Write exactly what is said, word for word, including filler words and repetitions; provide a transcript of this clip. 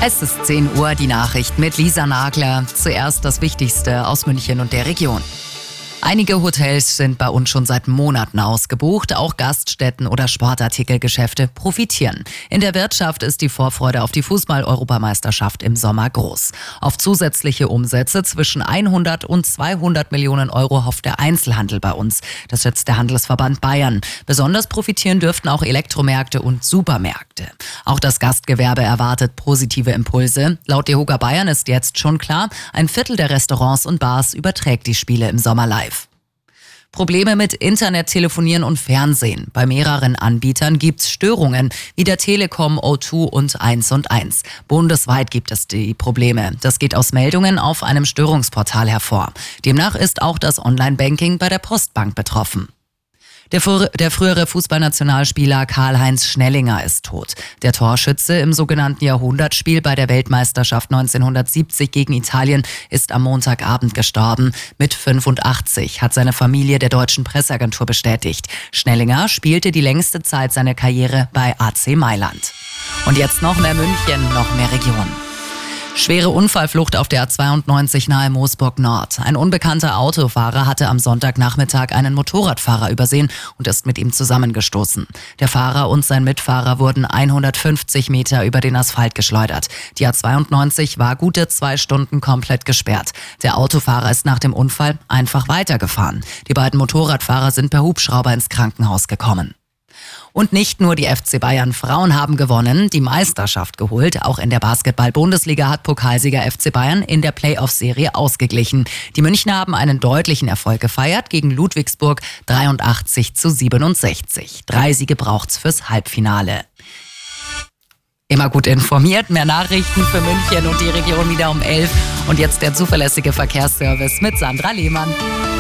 Es ist zehn Uhr, die Nachricht mit Lisa Nagler. Zuerst das Wichtigste aus München und der Region. Einige Hotels sind bei uns schon seit Monaten ausgebucht. Auch Gaststätten oder Sportartikelgeschäfte profitieren. In der Wirtschaft ist die Vorfreude auf die Fußball-Europameisterschaft im Sommer groß. Auf zusätzliche Umsätze zwischen hundert und zweihundert Millionen Euro hofft der Einzelhandel bei uns. Das schätzt der Handelsverband Bayern. Besonders profitieren dürften auch Elektromärkte und Supermärkte. Auch das Gastgewerbe erwartet positive Impulse. Laut DEHOGA Bayern ist jetzt schon klar, ein Viertel der Restaurants und Bars überträgt die Spiele im Sommer live. Probleme mit Internet, Telefonieren und Fernsehen. Bei mehreren Anbietern gibt's Störungen, wie der Telekom, O zwei und eins und eins. Bundesweit gibt es die Probleme. Das geht aus Meldungen auf einem Störungsportal hervor. Demnach ist auch das Online-Banking bei der Postbank betroffen. Der, frü- der frühere Fußballnationalspieler Karl-Heinz Schnellinger ist tot. Der Torschütze im sogenannten Jahrhundertspiel bei der Weltmeisterschaft neunzehnhundertsiebzig gegen Italien ist am Montagabend gestorben. Mit fünfundachtzig, hat seine Familie der deutschen Presseagentur bestätigt. Schnellinger spielte die längste Zeit seiner Karriere bei A C Mailand. Und jetzt noch mehr München, noch mehr Region. Schwere Unfallflucht auf der A zweiundneunzig nahe Moosburg Nord. Ein unbekannter Autofahrer hatte am Sonntagnachmittag einen Motorradfahrer übersehen und ist mit ihm zusammengestoßen. Der Fahrer und sein Mitfahrer wurden hundertfünfzig Meter über den Asphalt geschleudert. Die A zweiundneunzig war gute zwei Stunden komplett gesperrt. Der Autofahrer ist nach dem Unfall einfach weitergefahren. Die beiden Motorradfahrer sind per Hubschrauber ins Krankenhaus gekommen. Und nicht nur die F C Bayern Frauen haben gewonnen, die Meisterschaft geholt. Auch in der Basketball-Bundesliga hat Pokalsieger F C Bayern in der Playoff-Serie ausgeglichen. Die Münchner haben einen deutlichen Erfolg gefeiert gegen Ludwigsburg, dreiundachtzig zu siebenundsechzig. Drei Siege braucht's fürs Halbfinale. Immer gut informiert, mehr Nachrichten für München und die Region wieder um elf. Und jetzt der zuverlässige Verkehrsservice mit Sandra Lehmann.